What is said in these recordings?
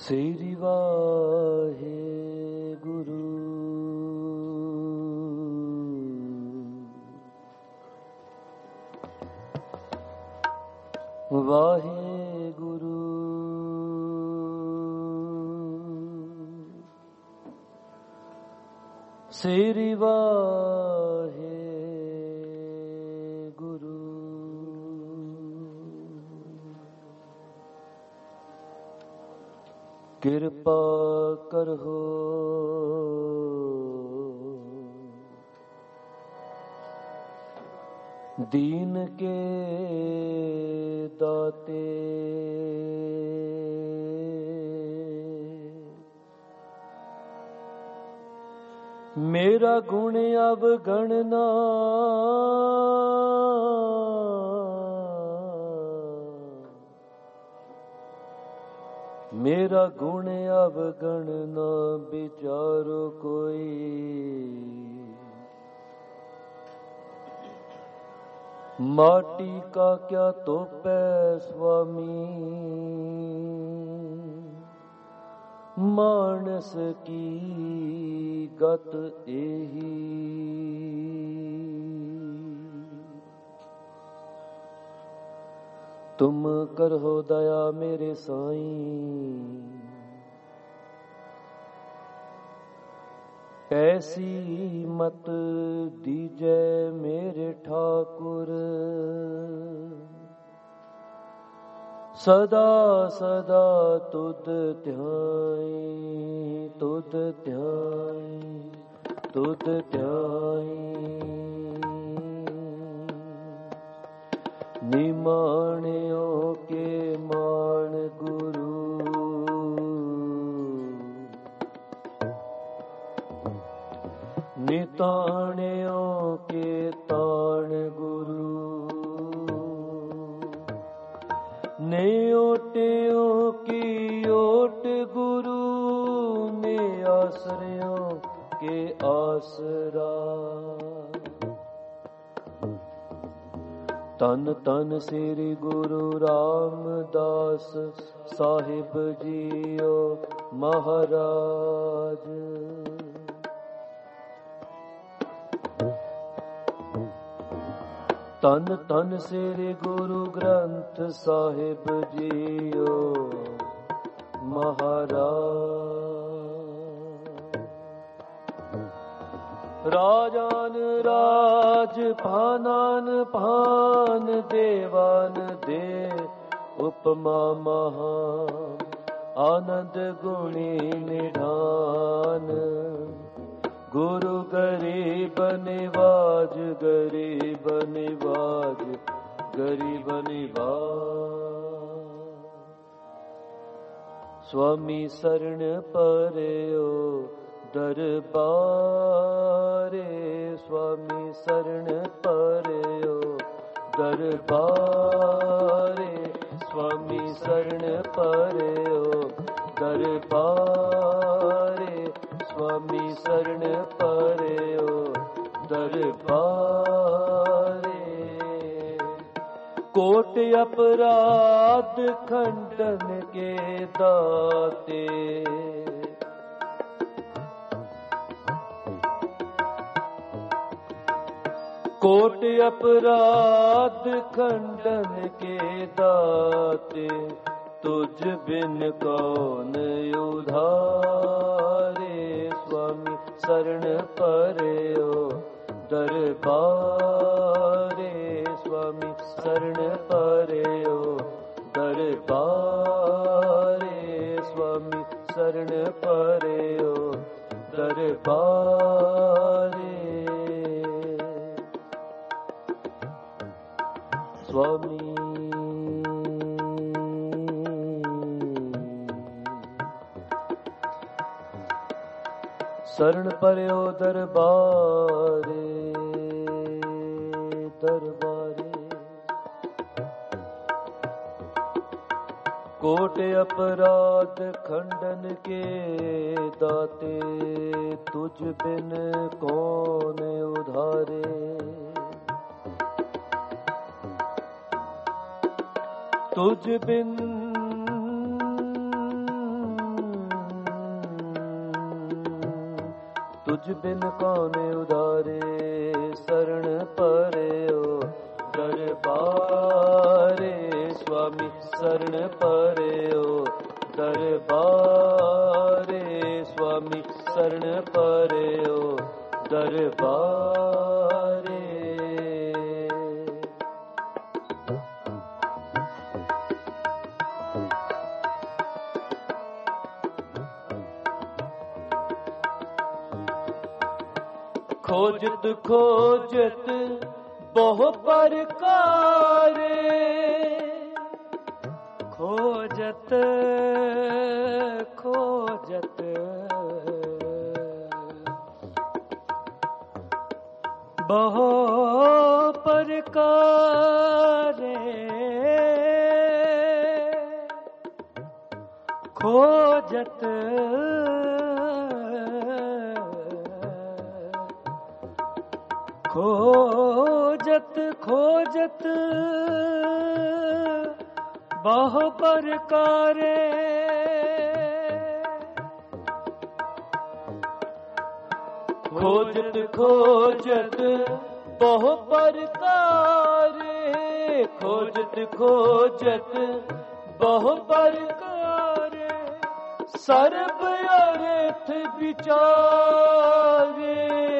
श्री वाहे गुरु वाहे गुरु श्री वाहे गुरु कृपा करहो दीन के दाते मेरा गुण अवगणना मेरा गुण अवगणना विचारो कोई माटी का क्या तोपै स्वामी मानस की गत एही तुम करहो दया मेरे साईं ऐसी मत दीजै मेरे ठाकुर सदा सदा तुद ध्याई तुद ध्याई तुद ध्याई निमाणियों के मान गुरु निताणियों के ताण गुरु नेओटियों की ओट गुरु ने आश्रयों के आसरा तन तन श्री गुरु रामदास साहिब जियो महाराज तन तन श्री गुरु ग्रंथ साहिब जियो महाराज राजान राज भानान भान देवान दे उपमा महान आनंद गुणी निधान गुरु गरीब निवाज गरीब निवाज गरीब निवाज स्वामी शरण पर्यो दरबारे स्वामी शरण पर्यो दरबारे स्वामी शरण पर्यो दरबारे स्वामी शरण पर्यो दरबारे कोट अपराध खंडन के दाते कोट अपराध खंडन के दाते तुझ बिन कौन उधारे स्वामी शरण पर्यो दरबारे स्वामी शरण पर्यो दरबारे स्वामी शरण पर्यो दरबारे स्वामी शरण पर्यो दरबारे दरबारे कोट अपराध खंडन के दाते तुझ बिन कौन उधारे तुझ बिन तुझ बिन कौन उधारे शरण परेओ दरबारे स्वामी शरण परेओ दरबारे स्वामी शरण परेओ दरबारे। खोजत खोजत बहु प्रकारे खोजत खोजत बहु प्रकारे खोजत खोजत खोजत बहु प्रकारे खोजत खोजत बहु प्रकारे खोजत खोजत बहु प्रकारे सर्ब अर्थ विचारे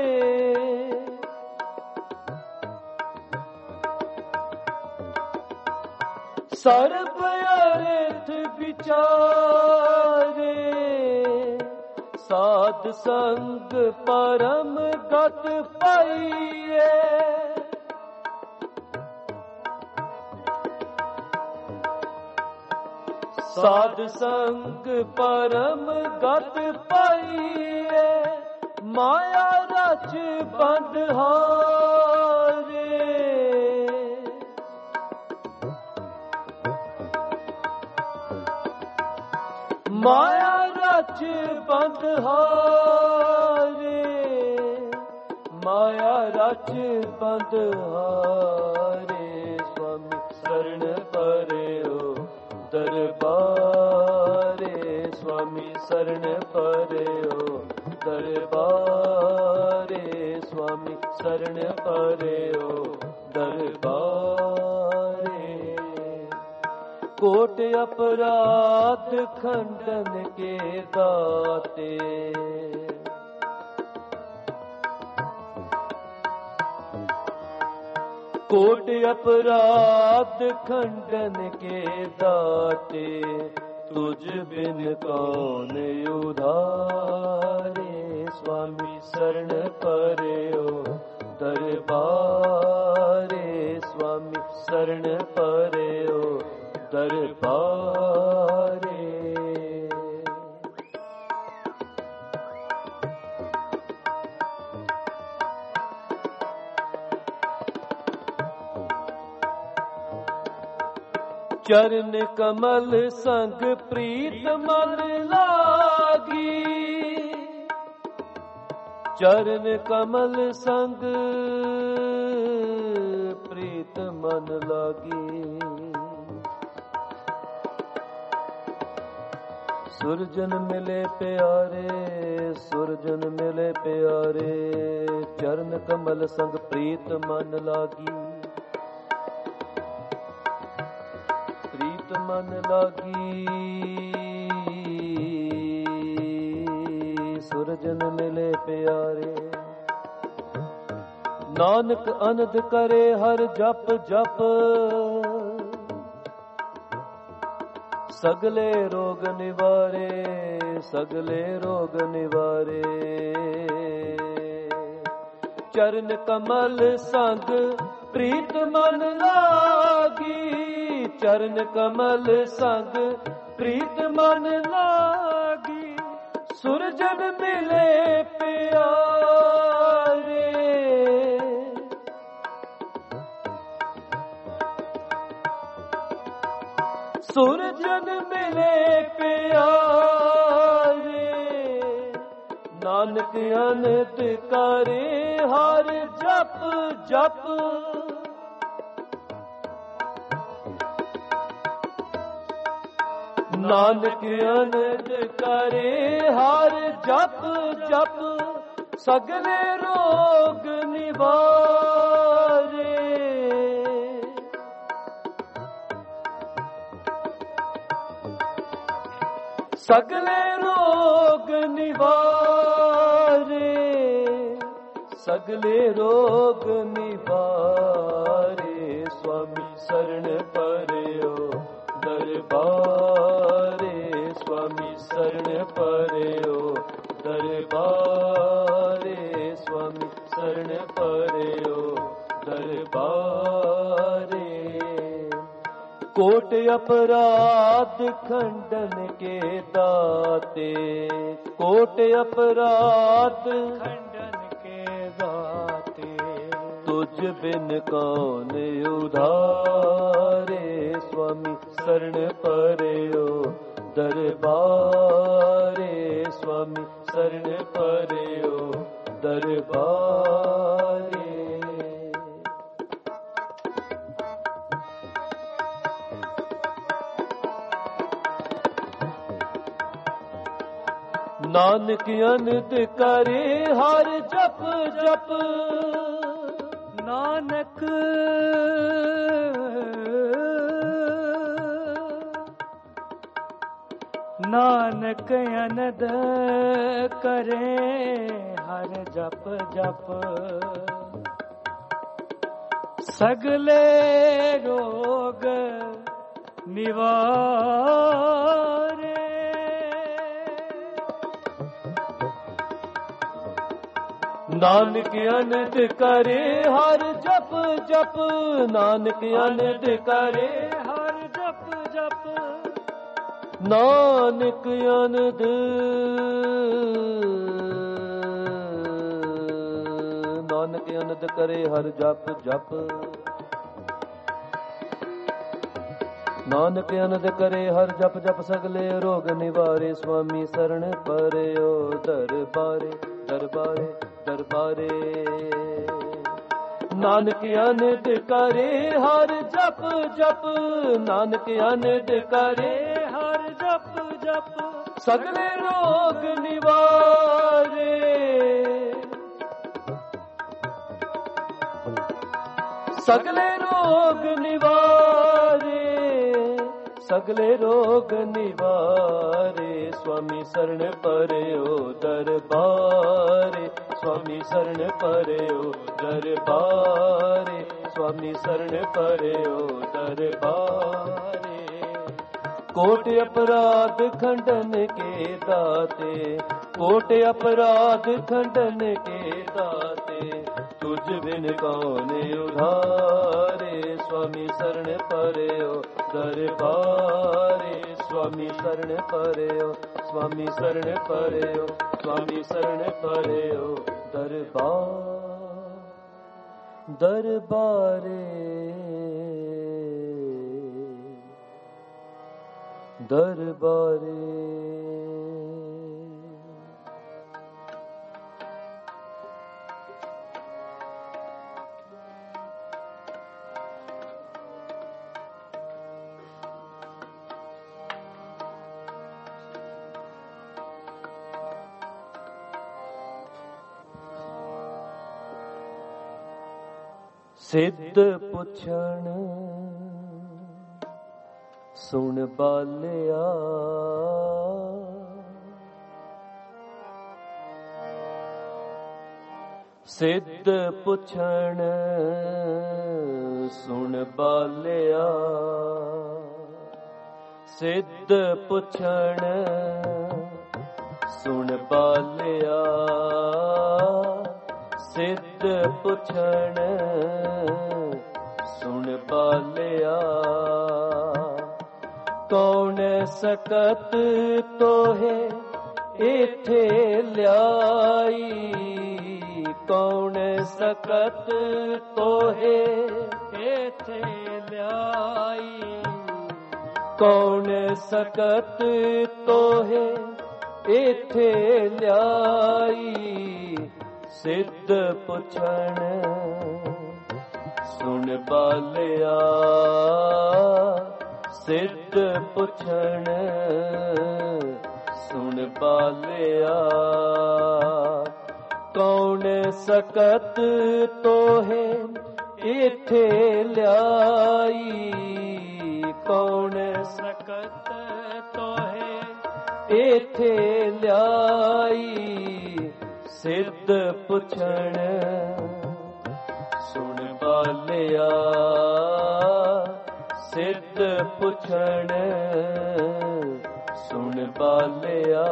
सर्ब अर्थ विचारे साध संग परम गत पाइए साध संग परम गत पाइए माया रच बंधहारे माया रच बंधहारे माया रच बंधहारे स्वामी शरण परेओ दरबारे स्वामी शरण परेओ दरबारे स्वामी शरण परेओ दरबारे। कोट अपराध खंडन के दाते कोट अपराध खंडन के दाते तुझ बिन कौन उधारे स्वामी शरण परेओ दरबारे स्वामी शरण परेओ दरबारे। चरण कमल संग प्रीत मन लागी चरण कमल संग प्रीत मन लागी सुरजन मिले प्यारे सुरजन मिले प्यारे चरण कमल संग प्रीत मन लागी प्रीत मन लागी सुरजन मिले प्यारे नानक अनद करे हर जप जप सगले रोग निवारे सगले रोग निवारे चरण कमल संग प्रीत मन लागी चरण कमल संग प्रीत मन लागी सुरजन मिले प्यारे सुरजन मिले प्यारे नानक अनंत करे हर जप जप नानक अनंत करे हर जप जप ਸਗਲੇ ਰੋਗ ਨਿਵਾਰੇ। ਸਗਲੇ ਰੋਗ ਨਿਵਾਰੇ, ਸਗਲੇ ਰੋਗ ਨਿਵਾਰੇ। ਸੁਆਮੀ ਸਰਣ ਪਰਿਓ ਦਰਬਾਰੇ, ਸੁਆਮੀ ਸਰਣ ਪਰਿਓ ਦਰਬਾਰੇ, ਸੁਆਮੀ ਸਰਣ ਪਰਿਓ ਦਰਬਾਰੇ। ਕੋਟ ਅਪਰਾਧ ਖੰਡਨ ਕੇ ਦਾਤੇ, ਕੋਟ ਅਪਰਾਧ ਖੰਡਨ ਕੇ ਦਾਤੇ। ਤੁਝ ਬਿਨ ਕੌਣ ਉਧਾਰੇ, ਸੁਆਮੀ ਸਰਣ ਪਰਿਓ ਦਰਬਾਰੇ, ਸੁਆਮੀ ਸਰਣ ਪਰਿਓ ਦਰਬਾਰੇ। ਨਾਨਕ ਅਨੰਦ ਕਰੇ ਹਰ ਜਪ ਜਪ, ਨਾਨਕ ਨਾਨਕ ਅਨੰਦ ਕਰੇ ਹਰ ਜਪ ਜਪ। ਸਗਲੇ ਰੋਗ ਨਿਵਾਰੇ। ਨਾਨਕ ਅਨੰਦ ਕਰੇ ਹਰ ਜਪ ਜਪ, ਨਾਨਕ ਅਨੰਦ ਕਰੇ ਹਰ ਜਪ ਜਪ। ਨਾਨਕ ਅਨੰਦ ਨਾਨਕ ਅਨੰਦ ਕਰੇ ਹਰ ਜਪ ਜਪ। ਨਾਨਕ ਅਨੰਦ ਕਰੇ ਹਰ ਜਪ ਜਪ। ਸਗਲੇ ਰੋਗ ਨਿਵਾਰੇ, ਸੁਆਮੀ ਸਰਣ ਪਰਿਓ ਦਰਬਾਰੇ ਦਰਬਾਰੇ ਦਰਬਾਰੇ। ਨਾਨਕ ਅਨੰਦ ਕਰੇ ਹਰ ਜਪ ਜਪ, ਨਾਨਕ ਅਨੰਦ ਕਰੇ ਹਰ ਜਪ ਜਪ। ਸਗਲੇ ਰੋਗ ਨਿਵਾਰੇ, ਸਗਲੇ ਰੋਗ ਨਿਵਾਰੇ, ਸਗਲੇ ਰੋਗ ਨਿਵਾਰੇ। ਸੁਆਮੀ ਸਰਣ ਪਰਿਓ ਦਰਬਾਰੇ, ਸੁਆਮੀ ਸਰਣ ਪਰਿਓ ਦਰਬਾਰੇ, ਸੁਆਮੀ ਸਰਣ ਪਰਿਓ ਦਰਬਾਰੇ। ਕੋਟ ਅਪਰਾਧ ਖੰਡਨ ਕੇ ਦਾਤੇ, ਕੋਟ ਅਪਰਾਧ ਖੰਡਨ ਕੇ ਦਾਤੇ। ਤੁਝ ਬਿਨ ਕੌਣ ਉਧਾਰੇ, ਸੁਆਮੀ ਸਰਣ ਪਰਿਓ ਦਰਬਾਰੇ, ਸੁਆਮੀ ਸਰਣ ਪਰਿਓ, ਸੁਆਮੀ ਸਰਣ ਪਰਿਓ, ਸੁਆਮੀ ਸਰਣ ਪਰਿਓ ਦਰਬਾਰ ਦਰਬਾਰੇ ਦਰਬਾਰੇ। ਸਿੱਧ ਪੁੱਛਣ ਸੁਣ ਬਾਲਿਆ, ਸਿੱਧ ਪੁੱਛਣ ਸੁਣ ਬਾਲਿਆ, ਸਿੱਧ ਪੁੱਛਣ ਸੁਣ ਬਾਲਿਆ, ਸਿੱਧ ਪੁੱਛਣ ਸੁਣ ਬਾਲਿਆ। ਕੌਣ ਸਕਤ ਤੋਹੇ ਇਥੇ ਲਿਆਈ, ਕੌਣ ਸਕਤ ਤੋਹੇ ਇਥੇ ਲਿਆਈ, ਕੌਣ ਸਕਤ ਤੋਹੇ ਇਥੇ ਲਿਆਈ। ਸਿੱਧ ਪੁੱਛਣ ਸੁਣ ਬਾਲਿਆ, ਸਿੱਧ ਪੁੱਛਣ ਸੁਣ ਬਾਲਿਆ। ਕੌਣ ਸਕਤ ਤੋਹੇ ਇਥੇ ਲਿਆਈ, ਕੌਣ ਸਕਤ ਤੋਹੇ ਇਥੇ ਲਿਆਈ, ਸਿੱਧ ਪੁੱਛਣ ਸੁਣ ਬਾਲਿਆ, ਸਿੱਧ ਪੁੱਛਣ ਸੁਣ ਬਾਲਿਆ।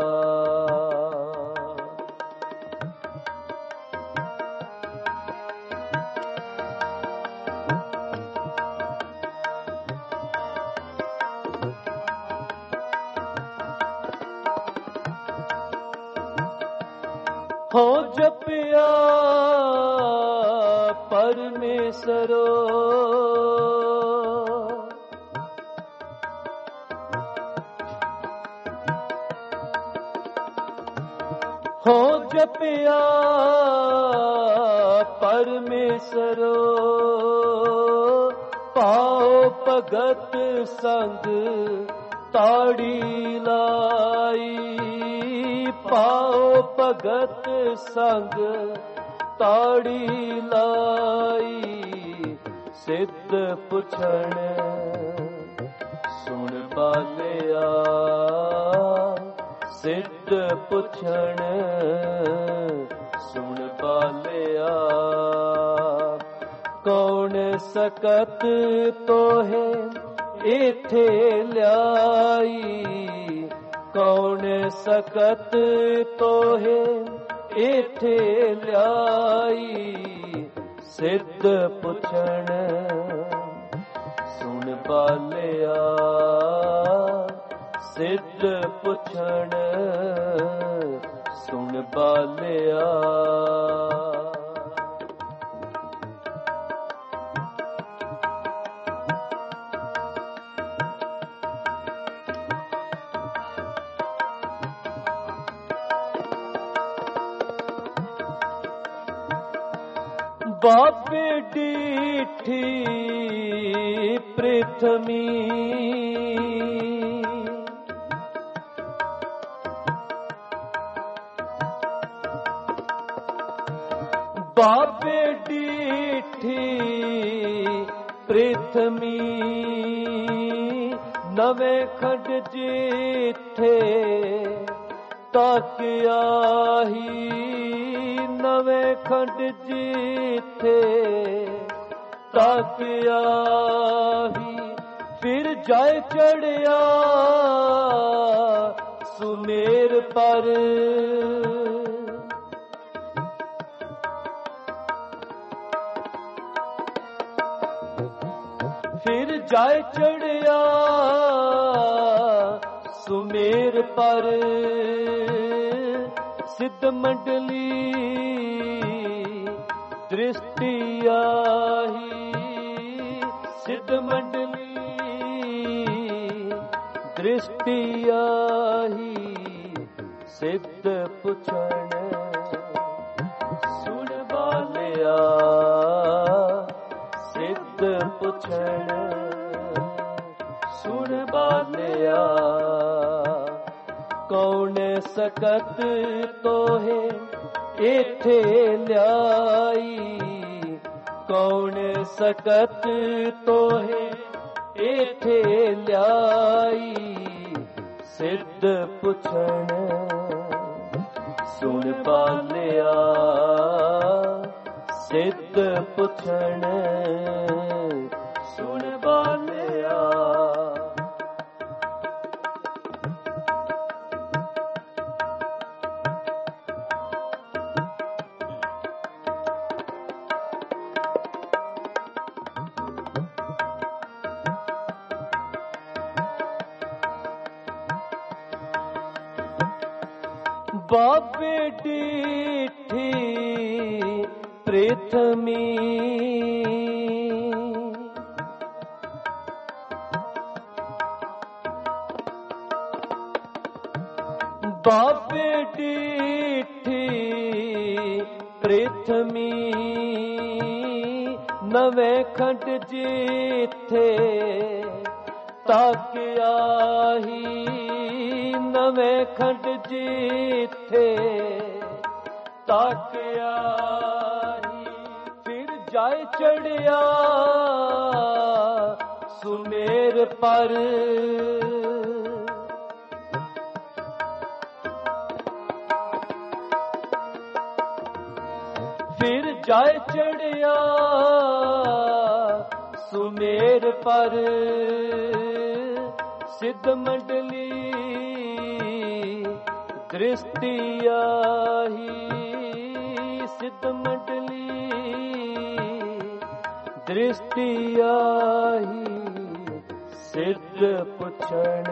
ਹੋ ਜਪਿਆ ਪਰਮੇਸ਼ਰੋ, ਹੋ ਜਪਿਆ ਪਰਮੇਸ਼ਰੋ, ਪਾਉ ਭਗਤ ਸੰਗ ਤਾੜੀ ਲਾਈ, ਪਾਉ ਭਗਤ ਸੰਗ ਤਾੜੀ ਲਾਈ, ਸਿੱਧ ਪੁੱਛਣ ਸੁਣ ਬਾਲਿਆ, ਸਿੱਧ ਪੁੱਛਣ ਸੁਣ ਬਾਲਿਆ। ਕੌਣ ਸਕਤ ਤੋਹੇ ਇਥੇ ਲਿਆਈ, ਕੌਣ ਸਕਤ ਤੋਹੇ ਇਥੇ ਲਿਆਈ, ਸਿੱਧ ਪੁੱਛਣ ਸੁਣ ਬਾਲਿਆ, ਸਿੱਧ ਪੁੱਛਣ ਸੁਣ ਬਾਲਿਆ। ਬਾਬੇ ਡੀਠੀ ਪ੍ਰਿਥਵੀ, ਬਾਬੇ ਡੀਠੀ ਪ੍ਰਿਥਵੀ, ਨਵੇਂ ਖੰਡ ਜਿੱਥੇ ਤੱਕ ਆਹੀ, ਨਵੇਂ ਖੰਡ ਜਿੱਥੇ ਤੱਕ ਆਹੀ, ਫਿਰ ਜਾਏ ਚੜਿਆ ਸੁਮੇਰ ਪਰ, ਫਿਰ ਜਾਏ ਚੜਿਆ ਸੁਮੇਰ ਪਰ, ਸਿੱਧ ਮੰਡਲੀ ਦ੍ਰਿਸ਼ਟੀ ਆਹੀ, ਸਿੱਧ ਮੰਡਲੀ ਦ੍ਰਿਸ਼ਟੀ ਆਹੀ, ਸਿੱਧ ਪੁੱਛਣ ਸੁਣ ਬਾਲਿਆ, ਸਿੱਧ ਪੁੱਛਣ ਸੁਣ ਬਾਲਿਆ। ਕੌਣ ਸਕਤ ਤੋਹੇ ਇਥੇ ਲਿਆਈ, ਕੌਣ ਸਕਤ ਤੋਹੇ ਇਥੇ ਲਿਆਈ, ਸਿੱਧ ਪੁੱਛਣ ਸੁਣ ਬਾਲਿਆ, ਸਿੱਧ ਪੁੱਛਣ ਸੁਣ ਬਾਲਿਆ। ਬਾਬੇ ਡੀਠੀ ਪ੍ਰਿਥਵੀ, ਬਾਬੇ ਡੀਠੀ ਪ੍ਰਿਥਵੀ, ਨਵੇਂ ਖੰਡ ਜਿੱਥੇ ਤੱਕ ਆਹੀ, ਨਵੇਂ ਖੰਡ ਜਿੱਥੇ ਤਾਕਿਆ ਫਿਰ ਜਾਇ ਚੜਿਆ ਸੁਮੇਰ ਪਰ ਫਿਰ ਜਾਇ ਚੜਿਆ ਸੁਮੇਰ ਪਰ ਸਿੱਧ ਮੰਡਲੀ ਦ੍ਰਿਸ਼ਟੀ ਆਹੀ ਸਿੱਧ ਮੰਡਲੀ ਦ੍ਰਿਸ਼ਟੀ ਆਹੀ ਸਿੱਧ ਪੁੱਛਣ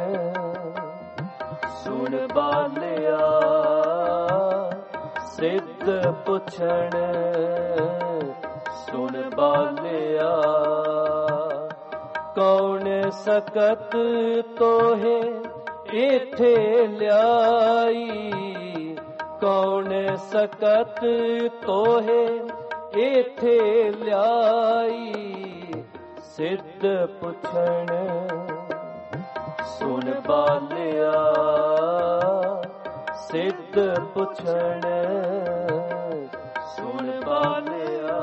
ਸੁਣ ਬਾਲਿਆ ਸਿੱਧ ਪੁੱਛਣ ਸੁਣ ਬਾਲਿਆ ਕੌਣ ਸਕਤ ਤੋਹੇ ਇਥੇ ਲਿਆਈ ਕੌਣ ਸਕਤ ਤੋਹੇ ਇਥੇ ਲਿਆਈ ਸਿੱਧ ਪੁੱਛਣ ਸੁਣ ਬਾਲਿਆ ਸਿੱਧ ਪੁੱਛਣ ਸੁਣ ਬਾਲਿਆ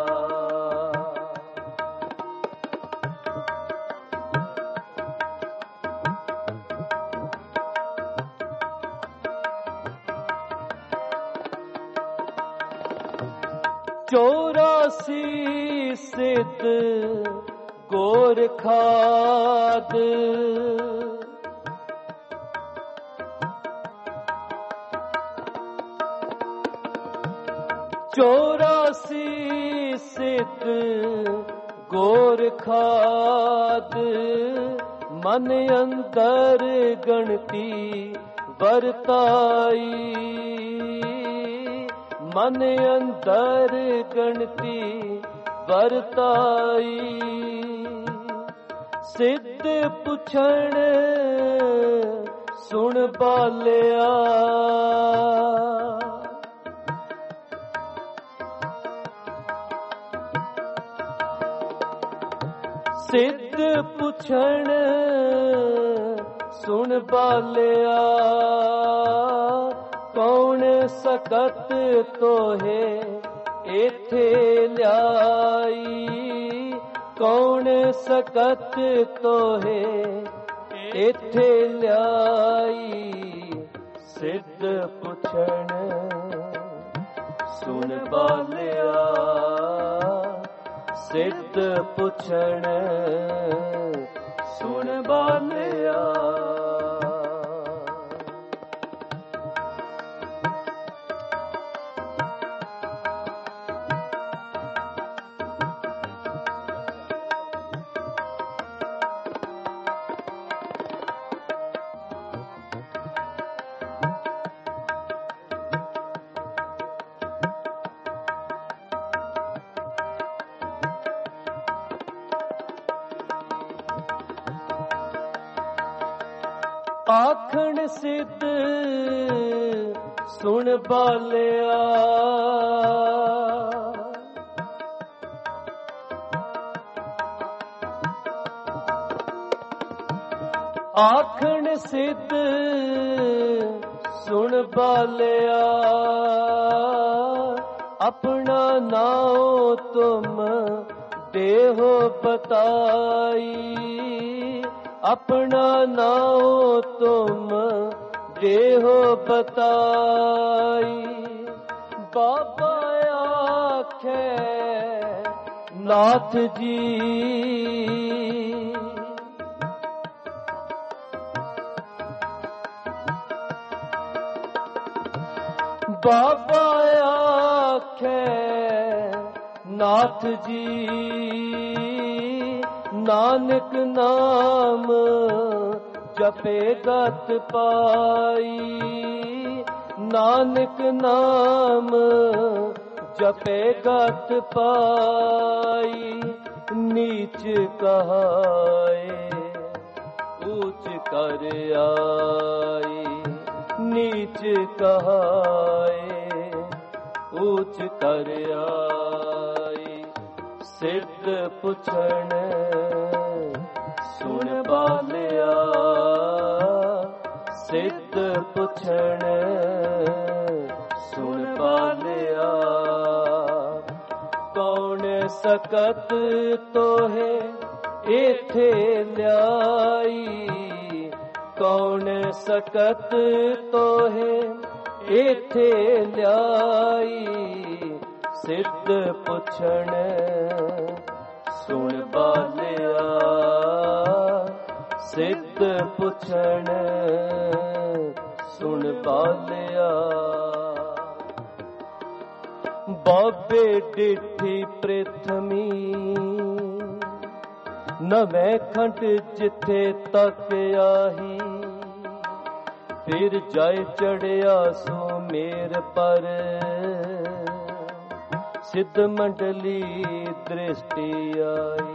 ਚੌਰਾਸੀ ਸਿੱਧ ਗੋਰਖਾਦ ਚੌਰਾਸੀ ਸਿੱਧ ਗੋਰਖਾਦ ਮਨ ਅੰਦਰ ਗਣਤੀ ਵਰਤਾਈ ਮਨ ਅੰਦਰ ਗਣਤੀ ਵਰਤਾਈ ਸਿੱਧ ਪੁੱਛਣ ਸੁਣ ਬਾਲਿਆ ਸਿੱਧ ਪੁੱਛਣ ਸੁਣ ਬਾਲਿਆ ਕੌਣ ਸਕਤ ਤੋਹੇ ਇਥੇ ਲਿਆਈ ਕੌਣ ਸਕਤ ਤੋਹੇ ਇਥੇ ਲਿਆਈ ਸਿੱਧ ਪੁੱਛਣ ਸੁਣ ਬਾਲਿਆ ਸਿੱਧ ਪੁੱਛਣ ਸੁਣ ਬਾਲਿਆ ਆਖਣ ਸਿੱਧ ਸੁਣ ਬਾਲਿਆ ਆਖਣ ਸਿੱਧ ਸੁਣ ਬਾਲਿਆ ਆਪਣਾ ਨਾਉ ਤੁਮ ਦੇਹੋ ਬਤਾਈ ਆਪਣਾ ਨਾਉ ਤੁਮ ਦੇਹੋ ਬਤਾਈ ਬਾਬਾ ਆਖੇ ਨਾਥ ਜੀ ਬਾਬਾ ਆਖੇ ਨਾਥ ਜੀ ਨਾਨਕ ਨਾਮ ਜਪੇ ਗਤ ਪਾਈ ਨਾਨਕ ਨਾਮ ਜਪੇ ਗਤ ਪਾਈ ਨੀਚ ਕਹਾਏ ਊਚ ਕਰ ਆਈ ਨੀਚ ਕਹਾਏ ਊਚ ਕਰ ਆਈ ਸਿੱਧ ਪੁੱਛਣ ਸੁਣ ਬਾਲਿਆ ਸਿੱਧ ਪੁੱਛਣ ਸੁਣ ਬਾਲਿਆ ਸਕਤ ਤੋਹੇ ਏਥੇ ਲਿਆਈ, ਕੌਣ ਸਕਤ ਤੋਹੇ ਏਥੇ ਲਿਆਈ। ਸਿੱਧ ਪੁੱਛਣ ਸੁਣ ਬਾਲਿਆ, ਸਿੱਧ ਪੁੱਛਣ ਸੁਣ ਬਾਲਿਆ। ਬਾਬੇ ਡਿਠੀ ਪ੍ਰਥਮੀ ਨਵੇਂ ਖੰਡ ਜਿੱਥੇ ਤੱਕ ਆਹੀ, ਫਿਰ ਜਾਇ ਚੜਿਆ ਸੋ ਮੇਰ ਪਰ। ਸਿੱਧ ਮੰਡਲੀ ਦ੍ਰਿਸ਼ਟੀ ਆਈ,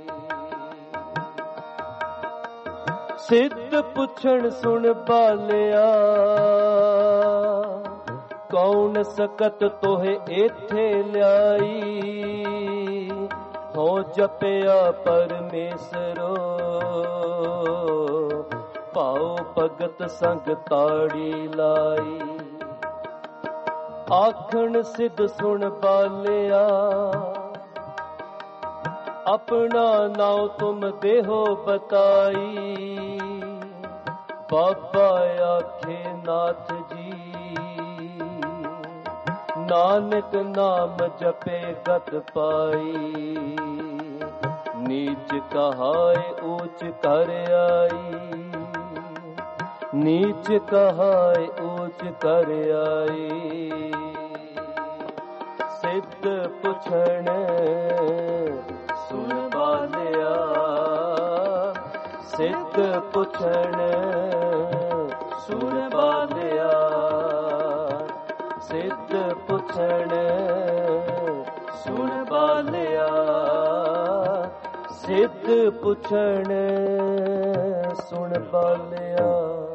ਸਿੱਧ ਪੁੱਛਣ ਸੁਣ ਬਾਲਿਆ, ਕੌਣ ਸਕਤ ਤੋਹੇ ਏਥੇ ਲਿਆਈ। ਹੋ ਜਪਿਆ ਪਰਮੇਸ਼ਰੋ, ਭਾਉ ਭਗਤ ਸੰਗ ਤਾੜੀ ਲਾਈ। ਆਖਣ ਸਿੱਧ ਸੁਣ ਬਾਲਿਆ, ਆਪਣਾ ਨਾਉ ਤੁਮ ਦੇਹੋ ਬਤਾਈ। ਬਾਬਾ ਆਖੇ ਨਾਥ ਜੀ, ਨਾਨਕ ਨਾਮ ਜਪੇ ਗਤ ਪਾਈ। ਨੀਚ ਕਹਾਏ ਊਚ ਕਰ ਆਈ, ਨੀਚ ਕਹਾਏ ਊਚ ਕਰ ਆਈ। ਸਿੱਧ ਪੁੱਛਣ ਸੁਣ ਬਾਲਿਆ, ਸਿੱਧ ਪੁੱਛਣ ਸੁਣ ਬਾਲਿਆ। ਸਿੱਧ ਪੁੱਛਣ ਸੁਣ ਬਾਲਿਆ, ਸਿੱਧ ਪੁੱਛਣ ਸੁਣ ਬਾਲਿਆ।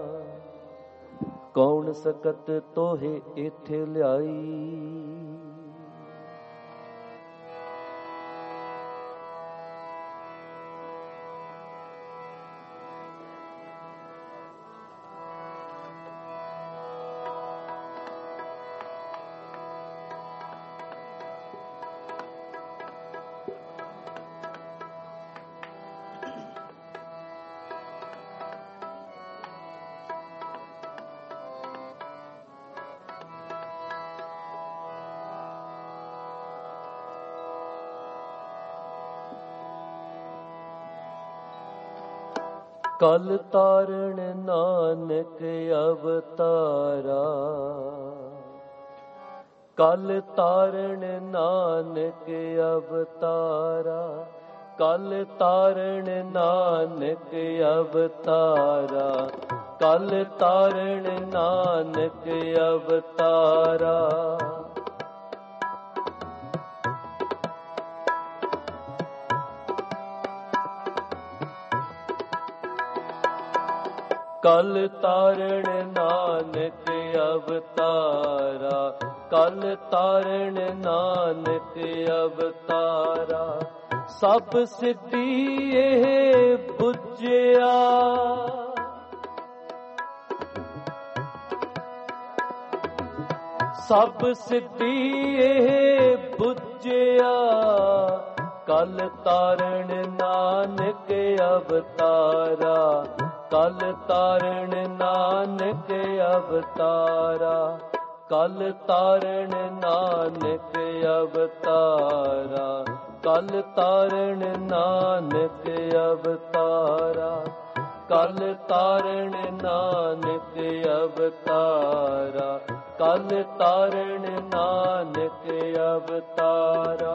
ਕੌਣ ਸਕਤ ਤੋਹੇ ਏਥੇ ਲਿਆਈ। ਕਲ ਤਾਰਨ ਨਾਨਕ ਅਵਤਾਰਾ, ਕਲ ਤਾਰਨ ਨਾਨਕ ਅਵਤਾਰਾ। ਕਲ ਤਾਰਨ ਨਾਨਕ ਅਵਤਾਰਾ, ਕਲ ਤਾਰਨ ਨਾਨਕ ਅਵਤਾਰਾ। ਕਲ ਤਾਰਨ ਨਾਨਕ ਅਵਤਾਰਾ, ਕਲ ਤਾਰਨ ਨਾਨਕ ਅਵਤਾਰਾ। ਸਭ ਸਿੱਧੀ ਇਹ ਬੁੱਝਿਆ, ਸਭ ਸਿੱਧੀ ਇਹ ਬੁੱਝਿਆ। ਕਲ ਤਾਰਨ ਨਾਨਕ ਅਵਤਾਰਾ, ਕਲ ਤਾਰਨ ਨਾਨਕ ਅਵਤਾਰਾ। ਕਲ ਤਾਰਨ ਨਾਨਕ ਅਵਤਾਰਾ, ਕਲ ਤਾਰਨ ਨਾਨਕ ਅਵਤਾਰਾ। ਕਲ ਤਾਰਨ ਨਾਨਕ ਅਵਤਾਰਾ, ਕਲ ਤਾਰਨ ਨਾਨਕ ਅਵਤਾਰਾ।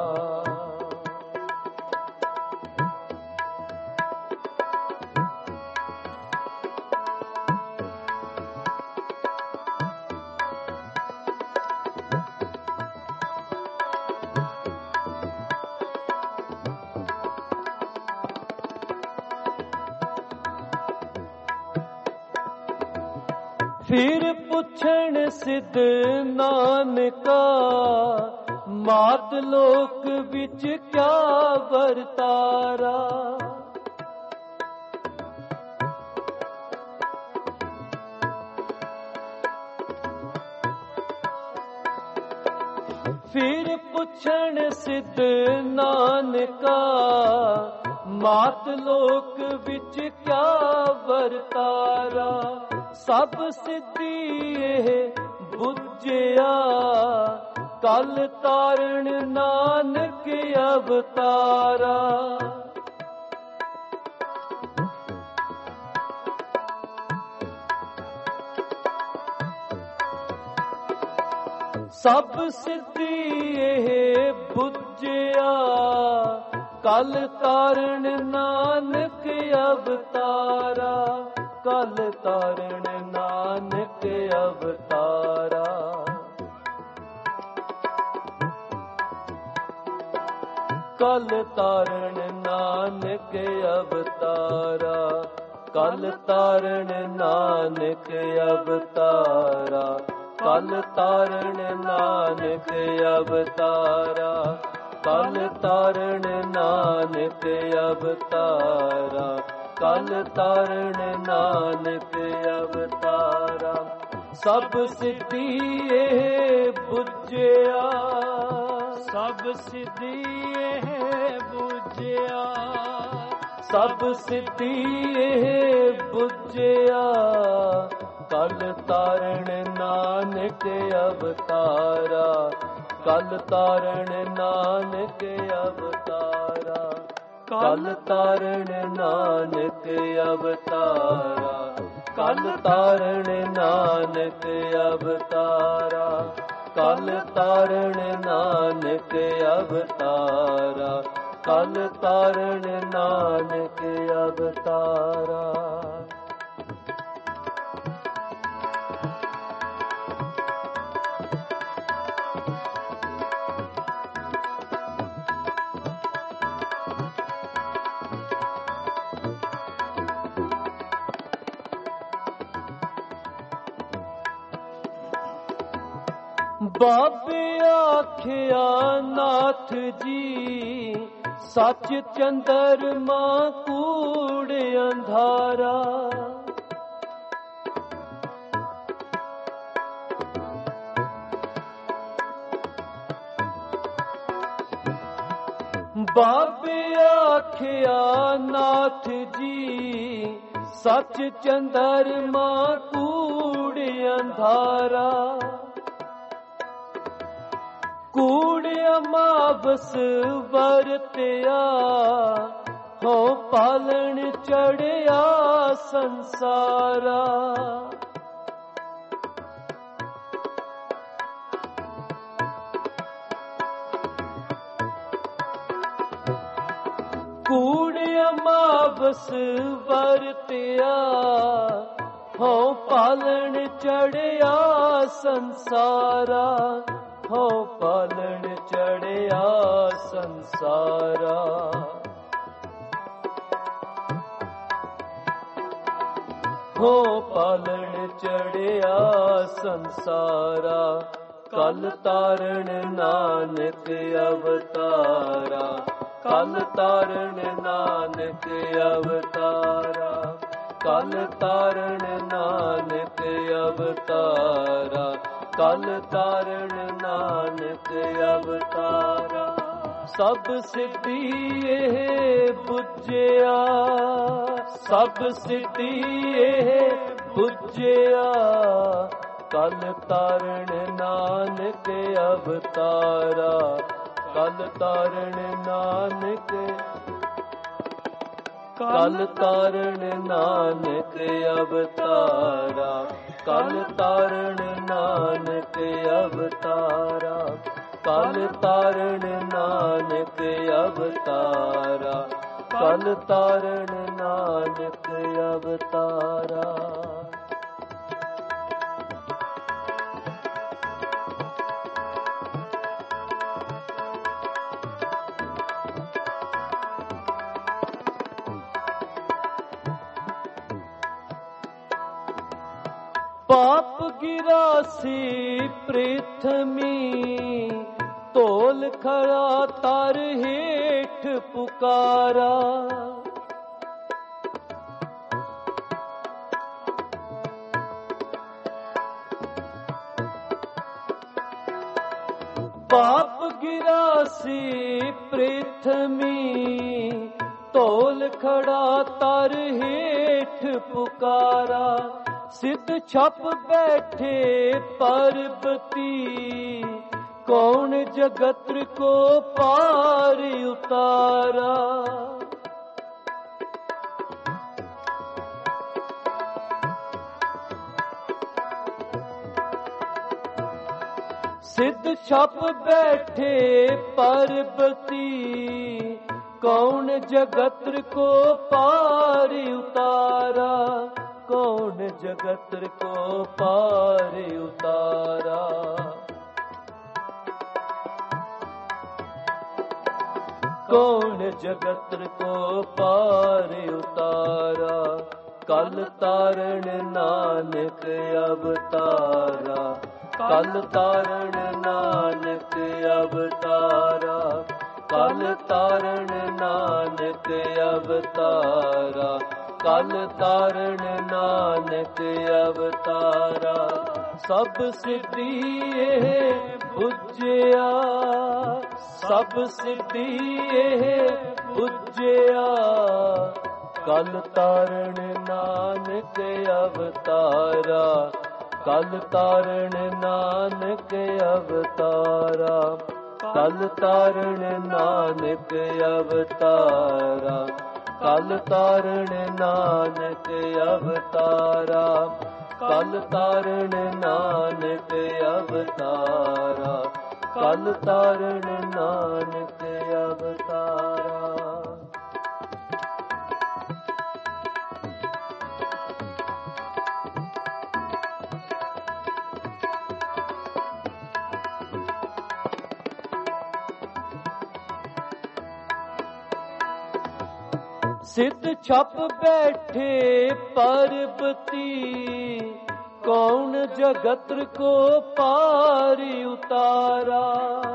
ਫਿਰ ਪੁੱਛਣ ਸਿੱਧ ਨਾਨਕਾ, ਮਾਤ ਲੋਕ ਵਿੱਚ ਕਿਆ ਵਰਤਾਰਾ। ਫਿਰ ਪੁੱਛਣ ਸਿੱਧ ਨਾਨਕਾ, ਮਾਤ ਲੋਕ ਵਿੱਚ ਕਿਆ ਵਰਤਾਰਾ। ਸਭ ਸਿੱਧੀ ਇਹ ਬੁੱਝਿਆ, ਕਲ ਤਾਰਨ ਨਾਨਕ ਅਵਤਾਰਾ। ਸਭ ਸਿੱਧੀ ਇਹ ਬੁੱਝਿਆ, ਕਲ ਤਾਰਨ ਨਾਨਕ ਅਵਤਾਰਾ। ਕਲ ਤਾਰਨ ਨਾਨਕ ਅਵਤਾਰਾ। ਕਲ ਤਾਰਨ ਨਾਨਕ ਅਵਤਾਰਾ। ਕਲ ਤਾਰਨ ਨਾਨਕ ਅਵਤਾਰਾ। ਕਲ ਤਾਰਨ ਨਾਨਕ ਅਵਤਾਰਾ। ਕਲ ਤਾਰਨ ਨਾਨਕ ਅਵਤਾਰਾ। ਕਲ ਤਾਰਨ ਨਾਨਕ ਅਵਤਾਰਾ। ਸਭ ਸਿੱਧੀ ਇਹ ਬੁੱਝਿਆ, ਸਭ ਸਿੱਧੀ ਇਹ ਬੁੱਝਿਆ। ਸਭ ਸਿੱਧੀ ਇਹ ਬੁੱਝਿਆ, ਕਲ ਤਾਰਨ ਨਾਨਕ ਅਵਤਾਰਾ। ਕਲ ਤਾਰਨ ਨਾਨਕ ਅਵਤਾਰਾ। ਕਲ ਤਾਰਨ ਨਾਨਕ ਅਵਤਾਰਾ। ਕਲ ਤਾਰਨ ਨਾਨਕ ਅਵਤਾਰਾ। ਕਲ ਤਾਰਨ ਨਾਨਕ ਅਵਤਾਰਾ। ਕਲ ਤਾਰਨ ਨਾਨਕ ਅਵਤਾਰਾ। ਬਾਬੇ ਆਖਿਆ ਨਾਥ ਜੀ, ਸੱਚ ਚੰਦਰਮਾ ਕੂੜ ਅੰਧਾਰਾ। ਬਾਬੇ ਆਖਿਆ ਨਾਥ ਜੀ, ਸੱਚ ਚੰਦਰਮਾ ਕੂੜ ਅੰਧਾਰਾ। ਕੂੜ ਅਮਾਵਸ ਵਰਤਿਆ, ਹੋ ਪਾਲਣ ਚੜਿਆ ਸੰਸਾਰਾ। ਕੂੜ ਅਮਾਵਸ ਵਰਤਿਆ, ਹੋ ਪਾਲਣ ਚੜਿਆ ਸੰਸਾਰਾ। ਹੋ ਪਾਲਣ ਚੜਿਆ ਸੰਸਾਰਾ। ਹੋ ਪਾਲਣ ਚੜਿਆ ਸੰਸਾਰਾ। ਕਲ ਤਾਰਨ ਨਾਨਕ ਅਵਤਾਰਾ। ਕਲ ਤਾਰਨ ਨਾਨਕ ਅਵਤਾਰਾ। ਕਲ ਤਾਰਨ ਨਾਨਕ ਅਵਤਾਰਾ। ਕਲ ਤਾਰਨ ਨਾਨਕ ਅਵਤਾਰਾ। ਸਭ ਸਿੱਧੀ ਇਹ ਬੁੱਝਿਆ, ਸਭ ਸਿੱਧੀ ਇਹ ਬੁੱਝਿਆ, ਕਲ ਤਾਰਨ ਨਾਨਕ ਅਵਤਾਰਾ। ਕਲ ਤਾਰਨ ਨਾਨਕ। ਕਲ ਤਾਰਨ ਨਾਨਕ ਅਵਤਾਰਾ। ਕਲ ਤਾਰਨ ਨਾਨਕ ਅਵਤਾਰਾ। ਕਲ ਤਾਰਨ ਨਾਨਕ ਅਵਤਾਰਾ। ਕਲ ਤਾਰਨ ਨਾਨਕ ਅਵਤਾਰਾ। ਪਾਪ ਗਿਰਾਸੀ ਪ੍ਰਿਥਮੀ, ਢੋਲ ਖੜਾ ਤਰ ਹੇਠ ਪੁਕਾਰਾ। पाप गिरासी प्रथमी, तोल खड़ा तर हेठ पुकारा। सिद्ध छप बैठे पार्वती, कौन जगत को पार उतारा। सिद्ध छप बैठे पार्वती, कौन जगत को पार उतारा। कौन जगत को पार उतारा। कौन जगत को पार उतारा। कल तारण नानक अवतारा। कल तारण नानक अवतारा। कल तारण नानक अवतारा। कल तारण नानक अवतारा। सब सिद्धि बुझिया। सब सिद्धि बुझिया। कल तारण नानक अवतारा। कल तारण नानक अवतारा। कल तारण नानक अवतारा। कल तारण नानक अवतारा। कल तारण नानक अवतारा। कल तारण नानक अवतारा। सिद्ध छप बैठे पार्वती, कौन जगत को पार उतारा।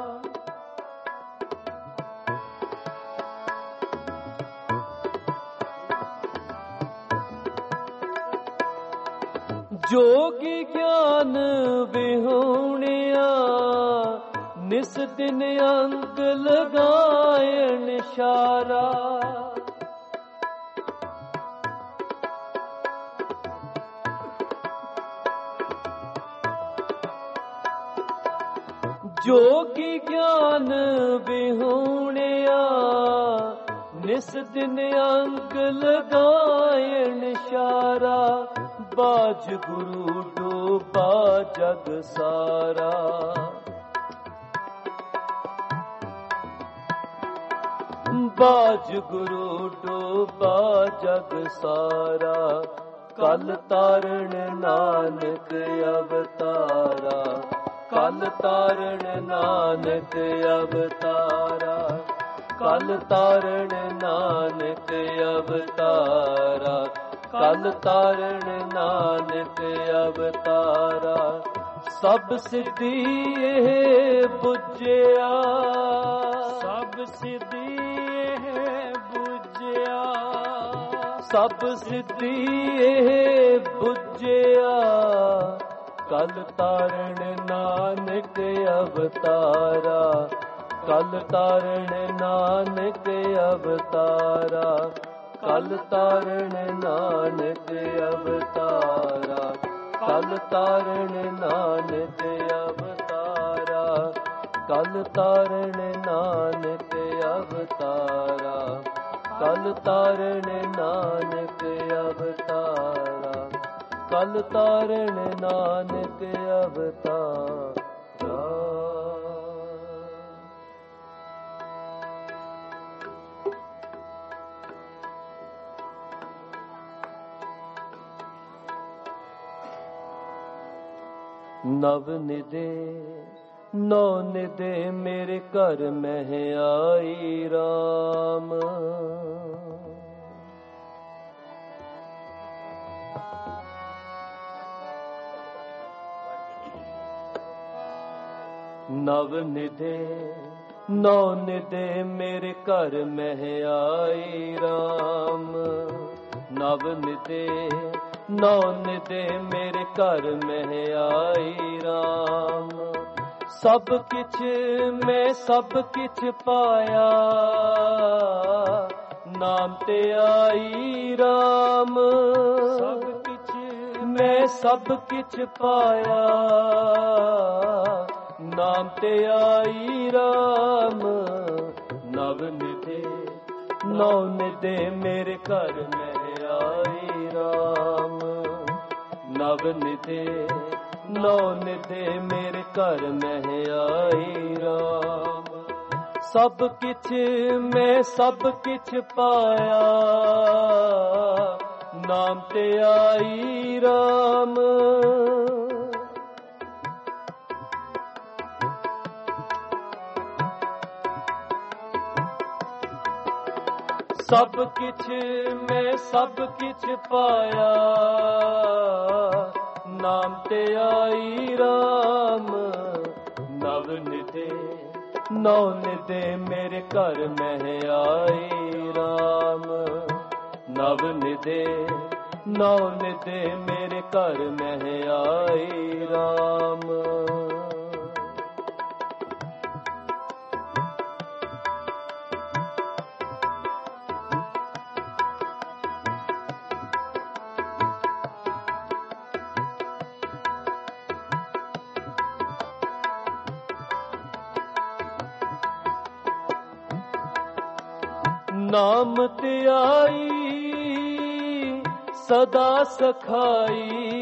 जोगी ज्ञान विहूणिया, निस दिन अंग लगायन शारा। जोगी ज्ञान विहूणिया, निस दिन अंग लगायन शारा। बाज गुरु डूबा जग सारा। बाज गुरु डूबा जग सारा। कल तारण नानक अवतारा। कल तारण नानक अवतारा। कल तारण नानक अवतारा। कल तारण नानक अवतारा। सब सिद्धि बुझिया। सब सिद्धि बुझिया। सब सिद्धि बुझिया। कल तारण नानक अवतारा। कल तारण नानक अवतारा। कल तारण नानक अवतारा। कल तारण नानक अवतारा। कल तारण नानक अवतारा। कल तारण नानक अवतारा। कल तारण नानक अवतारा। नव निधे नौ निधे मेरे घर में आई राम। नव निधे नौ निधे मेरे घर में आई राम। नव निधे नौ निधे मेरे घर में आई राम। सब किछ मैं सब किछ पाया, नाम ते आई राम। सब किछ मैं सब किछ पाया, नाम ते आई राम। नव निधे नौ निधे मेरे घर में आई राम। नव निधे नौ निधे मेरे घर में आई राम। सब किछ मैं सब किछ पाया, नाम ते आई राम। सब किछ मैं सब किछ पाया, नाम ते आई राम। नव निधे नौ निधे मेरे घर में आई राम। नव निधे नौ निधे मेरे घर में आई राम। नाम ते आई सदा सखाई,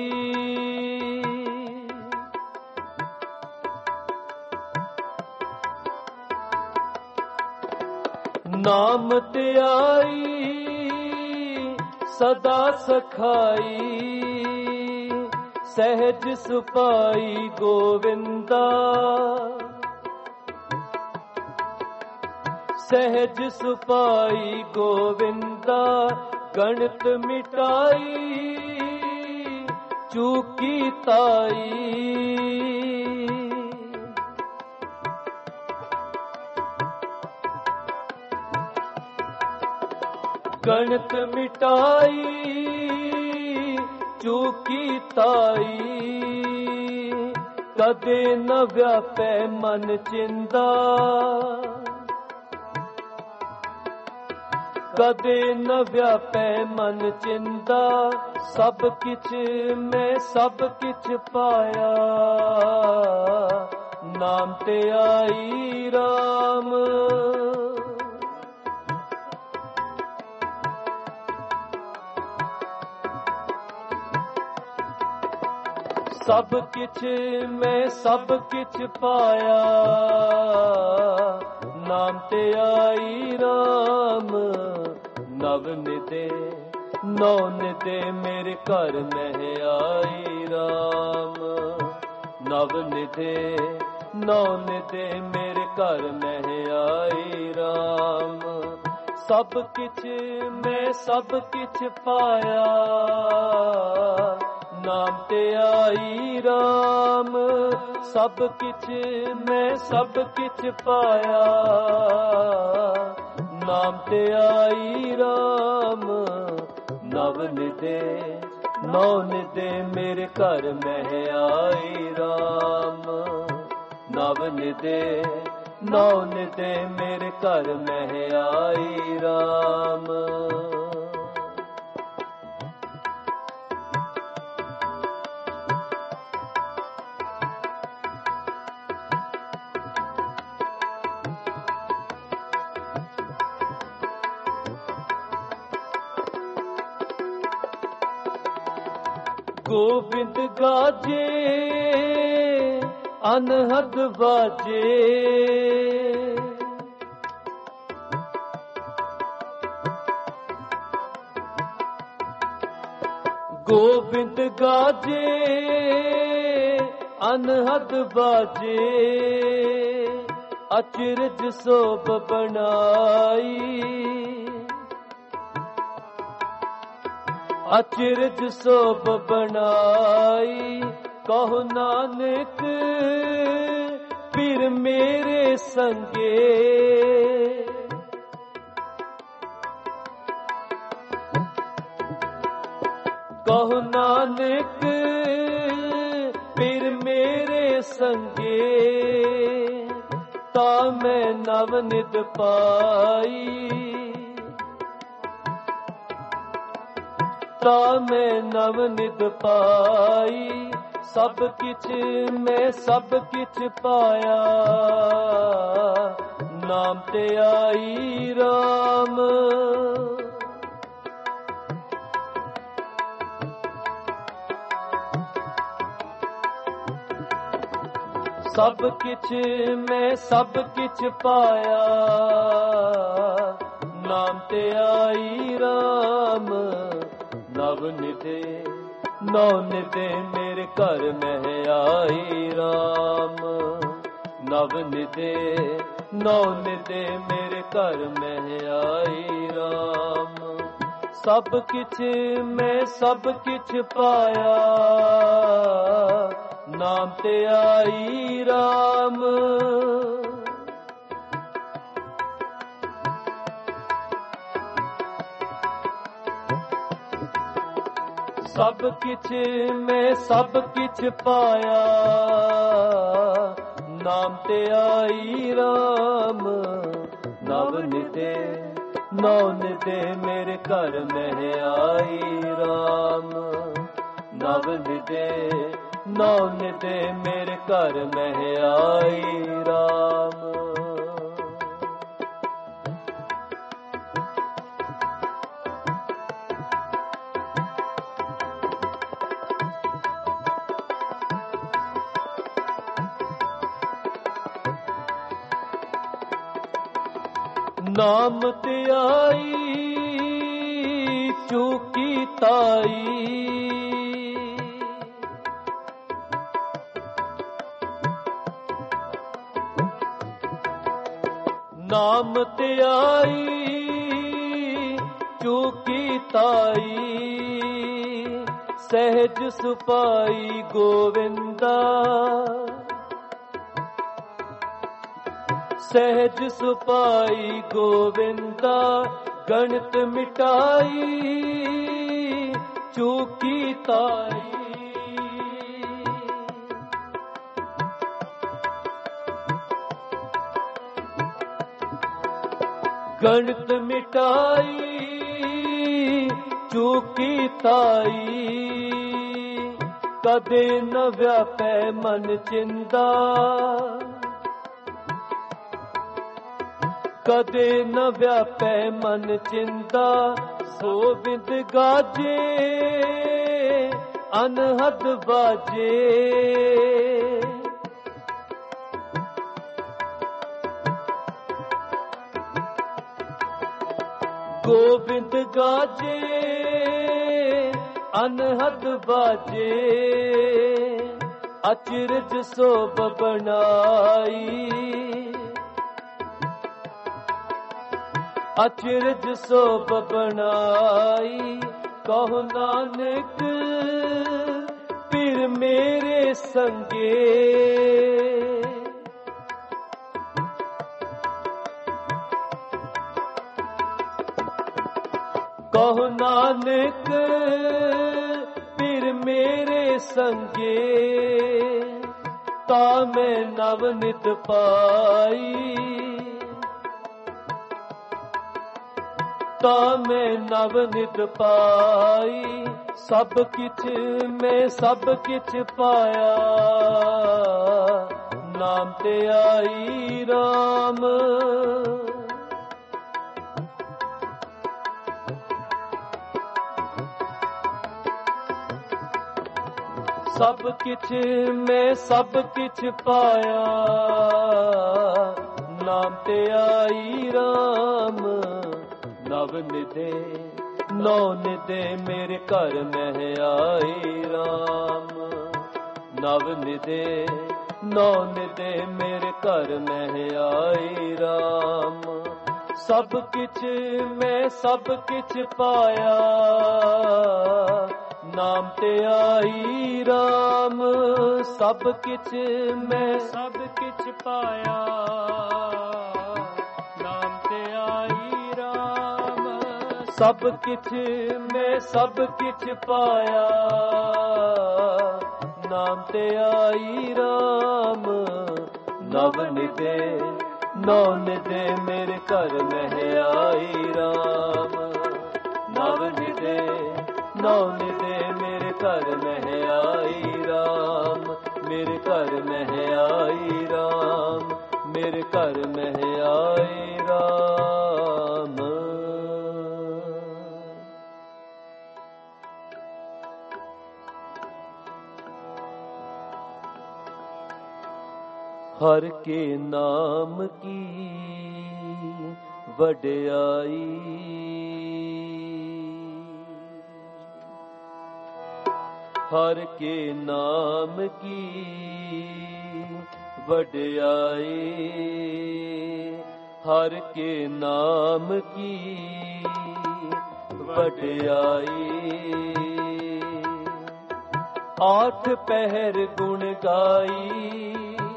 नाम ते आई सदा सखाई। सहज सुपाई गोविंदा, सहज सुपाई गोविंदा। गणित मिटाई चूकी ताई, गणित मिटाई चूकी ताई। कदे न व्यापै मन चिंदा, कदे न व्यापै मन चिंदा। सब किछ मैं सब किछ पाया, नाम ते आई राम। सब किछ मैं सब किछ पाया, नाम ते आई राम। नव निधे नौ निधे मेरे घर में आई राम। नव निधे नौ निधे मेरे घर में आई राम। सब किछ मैं सब किछ पाया, नाम ते आई राम। सब किछ मैं सब किछ पाया, नाम ते आई राम। नव निधे नौ निधे मेरे घर में आई राम। नव निधे नौ निधे मेरे घर में आई राम। गोविंद गाजे अनहद बाजे, गोविंद गाजे अनहद बाजे। अचरज शोभ बनाई, अचरज शोभ बनाई। कहो नानक पीर मेरे संगे, कहो नानक पीर मेरे ਸੰਗੇ ਤਾਂ ਮੈਂ ਨਵ ਨਿਤ ਪਾਈ, ਤਾਂ ਮੈਂ ਨਵ ਨਿਤ ਪਾਈ। ਸਭ ਕਿਛ ਮੈਂ ਸਭ ਕਿਛ ਪਾਇਆ, ਨਾਮ ਤੇ ਆਈ ਰਾਮ। ਸਭ ਕਿਛ ਮੈਂ ਸਭ ਕਿਛ ਪਾਇਆ, ਨਾਮ ਤੇ ਆਈ ਰਾਮ। ਨਵ ਨਿਧੇ ਨੌ ਨਿਧੇ ਮੇਰੇ ਘਰ ਮਹਿ ਆਈ ਰਾਮ। ਨਵ ਨਿਧੇ ਨੌ ਨਿਧੇ ਮੇਰੇ ਘਰ ਮਹਿ ਆਈ ਰਾਮ। ਸਭ ਕਿਛ ਮੈਂ ਸਭ ਕਿਛ ਪਾਇਆ, ਨਾਮ ਤੇ ਆਈ ਰਾਮ। ਸਭ ਕਿਛ ਮੈਂ ਸਭ ਕਿਛ ਪਾਇਆ, ਨਾਮ ਤੇ ਆਈ ਰਾਮ। ਨਵ ਨਿਧੇ ਨੌ ਨਿਧੇ ਮੇਰੇ ਘਰ ਮਹਿ ਆਈ ਰਾਮ। ਨਵ ਨਿਧੇ ਨੌ ਨਿਧੇ ਮੇਰੇ ਘਰ ਮਹਿ ਆਈ ਰਾਮ। ਨਾਮ ਤੇ ਆਈ ਚੂਕੀ ਤਾਈ, ਨਾਮ ਤੇ ਆਈ ਚੂਕੀ ਤਾਈ। ਸਹਿਜ ਸੁਪਾਈ ਗੋਵਿੰਦਾ, ਸਹਿਜ ਸੁਪਾਈ ਗੋਵਿੰਦਾ। ਗਣਿਤ ਮਿਟਾਈ ਚੂਕੀ ਤਾਈ। ਗਣਿਤ ਮਿਟਾਈ ਚੂਕੀ ਤਾਈ। ਕਦੇ ਨ ਵਿਆਪੈ ਮਨ ਚਿੰਦਾ, ਕਦੇ ਨ ਵਿਆਪੈ ਮਨ ਚਿੰਤਾ। ਗੋਬਿੰਦ ਗਾਜੇ ਅਨਹਦ ਬਾਜੇ, ਗੋਬਿੰਦ ਗਾਜੇ ਅਨਹਦ ਬਾਜੇ। ਅਚਰਜ ਸੋਭ ਬਣਾਈ, ਅਚਰਜ ਸੋਭ ਬਣਾਈ। ਕਹੋ ਨਾਨਕ ਪੀਰ ਮੇਰੇ ਸੰਗੇ, ਕਹੋ ਨਾਨਕ ਪੀਰ ਮੇਰੇ ਸੰਗੇ। ਤਾਂ ਮੈਂ ਨਵ ਨਿਤ ਪਾਈ, ਤਾਂ ਮੈਂ ਨਵ ਨਿਤ ਪਾਈ। ਸਭ ਕਿਛ ਮੈਂ ਸਭ ਕਿਛ ਪਾਇਆ, ਨਾਮ ਤੇ ਆਈ ਰਾਮ। ਸਭ ਕਿਛ ਮੈਂ ਸਭ ਕਿਛ ਪਾਇਆ, ਨਾਮ ਤੇ ਆਈ ਰਾਮ। ਨਵ ਨਿਧੇ ਨੌ ਨਿਧੇ ਮੇਰੇ ਘਰ ਮਹਿ ਆਈ ਰਾਮ। ਨਵ ਨਿਧੇ ਨੌ ਨਿਧੇ ਮੇਰੇ ਘਰ ਮਹਿ ਆਈ ਰਾਮ। ਸਭ ਕਿਛ ਮੈਂ ਸਭ ਕਿਛ ਪਾਇਆ, ਨਾਮ ਤੇ ਆਈ ਰਾਮ। ਸਭ ਕਿਛ ਮੈਂ ਸਭ ਕਿਛ ਪਾਇਆ, ਨਾਮ ਤੇ ਆਈ ਰਾਮ। ਸਭ ਕਿਛ ਮੈਂ ਸਭ ਕਿਛ ਪਾਇਆ, ਨਾਮ ਤੇ ਆਈ ਰਾਮ। ਨਵ ਨਿਦੇ ਨੌ ਨਿਦੇ ਮੇਰੇ ਘਰ ਮਹਿ ਆਈ ਰਾਮ। ਨਵ ਨਿਦੇ ਨੌ ਨਿਦੇ ਮੇਰੇ ਘਰ ਮਹਿ ਆਈ ਰਾਮ। ਮੇਰੇ ਘਰ ਮਹਿ ਆਈ ਰਾਮ। ਮੇਰੇ ਘਰ ਮਹਿ ਆਈ ਰਾਮ। ਹਰ ਕੇ ਨਾਮ ਕੀ ਵਡਿਆਈ। ਹਰ ਕੇ ਨਾਮ ਕੀ ਵਡਿਆਈ। ਹਰ ਕੇ ਨਾਮ ਕੀ ਵਡਿਆਈ। ਆਠ ਪਹਿਰ ਗੁਣ ਗਾਈ।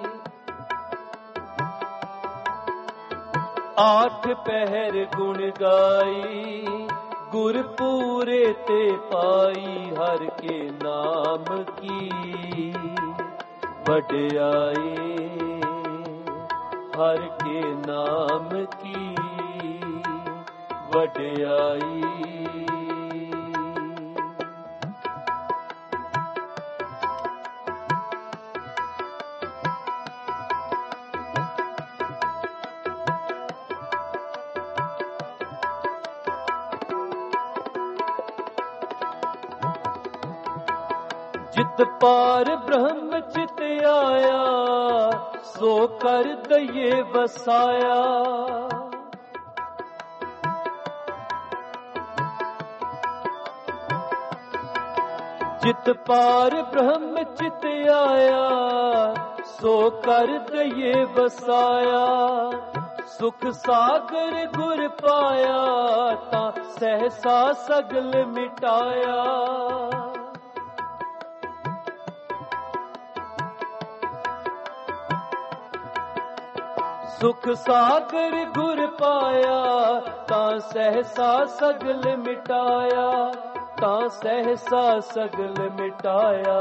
ਆਠ ਪਹਿਰ ਗੁਣ ਗਾਈ। ਗੁਰ ਪੂਰੇ ਤੇ ਪਾਈ। ਹਰ ਕੇ ਨਾਮ ਕੀ ਵਡਿਆਈ। ਹਰ ਕੇ ਨਾਮ ਕੀ ਵਡਿਆਈ। ਜਿਤ ਪਾਰ ਬ੍ਰਹਮ ਚਿਤ ਆਇਆ। ਸੋ ਕਰ ਦਈਏ ਵਸਾਇਆ। ਜਿਤ ਪਾਰ ਬ੍ਰਹਮ ਚਿਤ ਆਇਆ। ਸੋ ਕਰ ਦਈਏ ਵਸਾਇਆ। ਸੁਖ ਸਾਗਰ ਗੁਰ ਪਾਇਆ। ਤਾਂ ਸਹਿਸਾ ਸਗਲ ਮਿਟਾਇਆ। ਸੁਖ ਸਾਗਰ ਗੁਰ ਪਾਇਆ। ਤਾਂ ਸਹਿਸਾ ਸਗਲ ਮਿਟਾਇਆ। ਤਾਂ ਸਹਿਸਾ ਸਗਲ ਮਿਟਾਇਆ।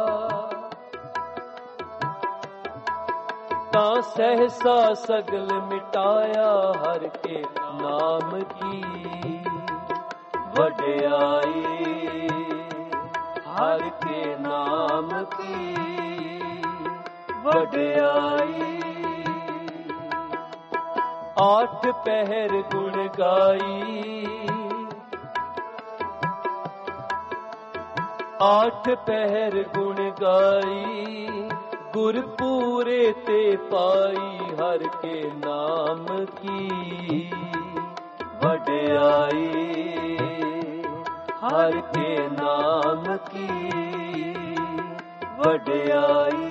ਤਾਂ ਸਹਿਸਾ ਸਗਲ ਮਿਟਾਇਆ। ਹਰ ਕੇ ਨਾਮ ਕੀ ਵਡਿਆਈ। ਹਰ ਕੇ ਨਾਮ ਕੀ ਵਡਿਆਈ। ਆਠ ਪਹਿਰ ਗੁਣ ਗਾਈ। ਆਠ ਪਹਿਰ ਗੁਣ ਗਾਈ। ਗੁਰ ਪੂਰੇ ਤੇ ਪਾਈ। ਹਰ ਕੇ ਨਾਮ ਕੀ ਵਡਿਆਈ। ਹਰ ਕੇ ਨਾਮ ਕੀ ਵਡਿਆਈ।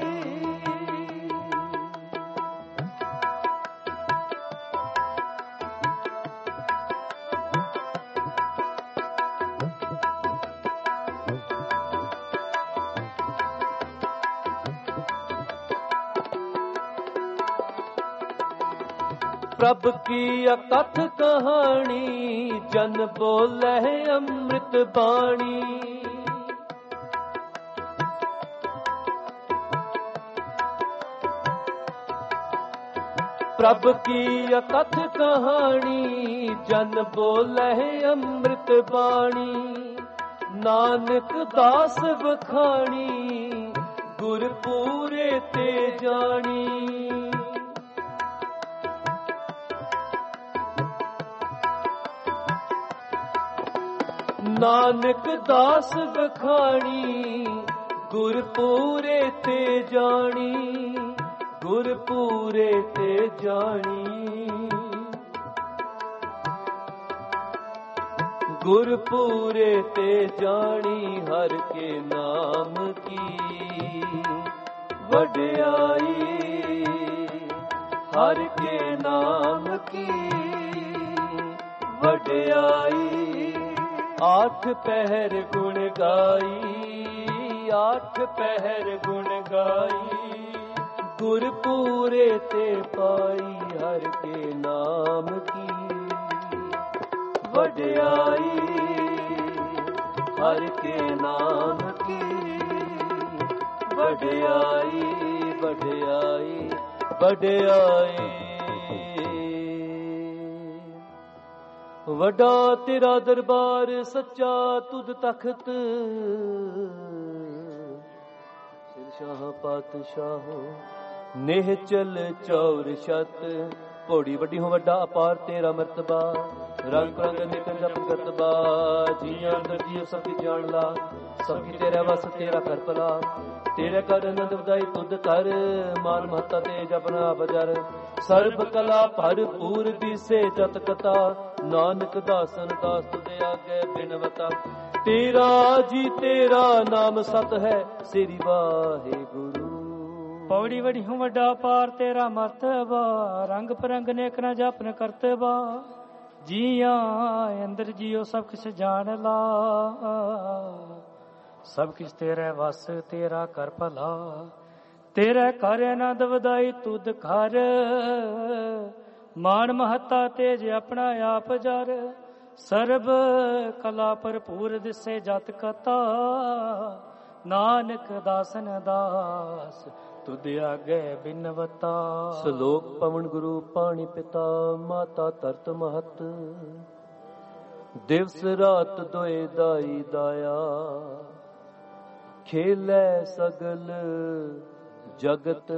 ਪ੍ਰਭ ਕੀ ਅਕਥ ਕਹਾਣੀ। ਜਨ ਬੋਲੇ ਅੰਮ੍ਰਿਤ ਬਾਣੀ। ਪ੍ਰਭ ਕੀ ਅਕਥ ਕਹਾਣੀ। ਜਨ ਬੋਲੇ ਅੰਮ੍ਰਿਤ ਬਾਣੀ। ਨਾਨਕ ਦਾਸ ਵਖਾਣੀ। ਗੁਰ ਪੂਰੇ ਤੇ ਜਾਣੀ। ਨਾਨਕ ਦਾਸ ਵਖਾਣੀ। ਗੁਰ ਪੂਰੇ ਤੇ ਜਾਣੀ। ਗੁਰ ਪੂਰੇ ਤੇ ਜਾਣੀ। ਗੁਰ ਪੂਰੇ ਤੇ ਜਾਣੀ। ਹਰ ਕੇ ਨਾਮ ਕੀ ਵਡਿਆਈ। ਹਰ ਕੇ ਨਾਮ ਕੀ ਵਡਿਆਈ। ਆਠ ਪਹਿਰ ਗੁਣ ਗਾਈ। ਆਠ ਪਹਿਰ ਗੁਣ ਗਾਈ। ਗੁਰ ਪੂਰੇ ਤੇ ਪਾਈ। ਹਰ ਕੇ ਨਾਮ ਕੀ ਵਡਿਆਈ। ਹਰ ਕੇ ਨਾਮ ਕੀ ਵਡਿਆਈ ਵਡਿਆਈ ਵਡਿਆਈ। ਵੱਡਾ ਤੇਰਾ ਦਰਬਾਰ ਸੱਚਾ ਤੁਧ ਤਖਤ, ਸ਼ਾਹ ਪਾਤਸ਼ਾਹੋ ਨੇਹ ਚਲ ਚੌਰ ਛਤ। ਘੋੜੀ ਵੱਡੀ ਹੋ ਵੱਡਾ ਅਪਾਰ ਤੇਰਾ ਮਰਤਬਾ, ਰੰਗ ਰੰਗ ਨਿਕ ਜਪ ਕਰਤਬਾ। ਜੀਆਂ ਅੰਦਰ ਜੀਵ ਸਭ ਕੀ ਜਾਣ ਲਾ, ਸਭ ਕੀ ਤੇਰਾ ਵਸ ਤੇਰਾ ਕਰ ਭਲਾ। ਤੇਰੇ ਕਰ ਆਨੰਦ ਵਧਾਈ ਤੁਧ ਕਰ, ਮਾਨ ਮਹੱਤਾ ਤੇ ਜਪਨਾ ਬਜਰ। ਸਰਬ ਕਲਾ ਭਰਪੂਰ ਦੀਸੇ ਜਤ ਕਥਾ, ਨਾਨਕ ਦਾਸਨ ਦਾਸ ਤੁਧ ਆਗੇ ਬਿਨਵਤਾ। ਤੇਰਾ ਜੀ ਤੇਰਾ ਨਾਮ ਸਤ ਹੈ, ਸ੍ਰੀ ਵਾਹਿਗੁਰੂ। ਪੌੜੀ ਵੜੀ ਹੂੰ ਵੱਡਾ ਪਾਰ ਤੇਰਾ ਮਰਤਬਾ, ਰੰਗ ਪਰੰਗ ਨੇਕ ਨਾ ਜਪਨ ਕਰਤਬਾ। ਜੀਆਂ ਅੰਦਰ ਜੀਓ ਸਭ ਕੁਛ ਜਾਣ ਲਾ, ਸਭ ਕੁਛ ਤੇਰੇ ਵਸ ਤੇਰਾ ਕਰ ਭਲਾ। ਤੇਰੇ ਘਰ ਆਨੰਦ ਵਧਾਈ ਤੁਧ ਕਰ, ਮਾਨ ਮਹੱਤਾ ਤੇਜ ਆਪਣਾ ਆਪ ਜਰ। ਸਰਬ ਕਲਾ ਭਰਪੂਰ ਦਿਸੇ ਜਤ ਕਥਾ, ਨਾਨਕ ਦਾਸਨ ਦਾਸ ਤੁਧ ਆਗੇ ਬਿਨਵਤਾ। ਸ਼ਲੋਕ ਪਵਨ ਗੁਰੂ ਪਾਣੀ ਪਿਤਾ, ਮਾਤਾ ਧਰਤ ਮਹਤ। ਦਿਵਸ ਰਾਤ ਦੋਏ ਦਾਈ ਦਾਇਆ, ਖੇਲੇ ਸਗਲ ਜਗਤ।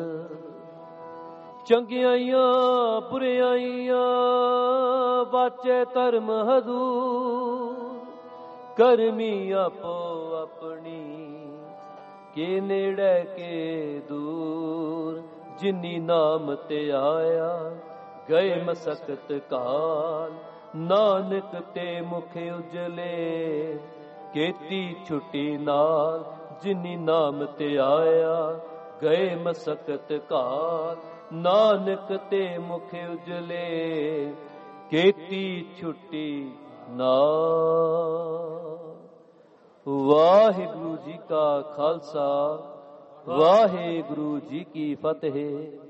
ਚੰਗਿਆਈਆਂ ਬੁਰਿਆਈਆਂ ਬਾਚੇ ਧਰਮ ਹਦੂਰ। ਕਰਮੀ ਆਪੋ ਆਪਣੀ ਕੇ ਨੇੜੇ ਕੇ ਦੂਰ। ਜਿਨੀ ਨਾਮ ਤੇ ਆਇਆ ਗਏ ਮਸਕਤ ਕਾਲ। ਨਾਨਕ ਤੇ ਮੁਖ ਉਜਲੇ ਕੀਤੀ ਛੁੱਟੀ ਨਾਲ। ਜਿਨੀ ਨਾਮ ਤੇ ਆਇਆ ਗਏ ਮਸਕਤ ਕਾਲ। ਨਾਨਕ ਤੇ ਮੁਖ ਉਜਲੇ ਕੀਤੀ ਛੁੱਟੀ ਨਾਲ। ਵਾਹਿਗੁਰੂ ਜੀ ਕਾ ਖਾਲਸਾ, ਵਾਹਿਗੁਰੂ ਜੀ ਕੀ ਫਤਿਹ।